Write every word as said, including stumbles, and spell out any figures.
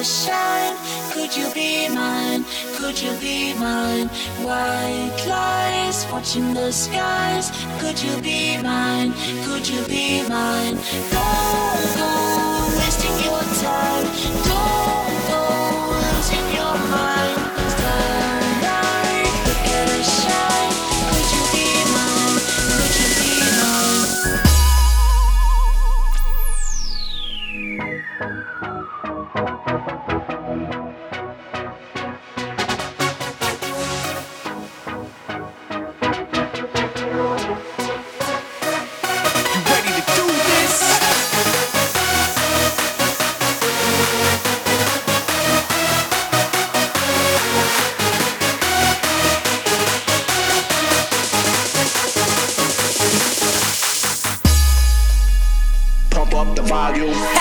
shine? Could you be mine? Could you be mine? White lies watching the skies. Could you be mine? Could you be mine? Don't go wasting your time. Don't go losing your mind. Starlight, look at us shine. Could you be mine? Could you be mine? Pump up the volume.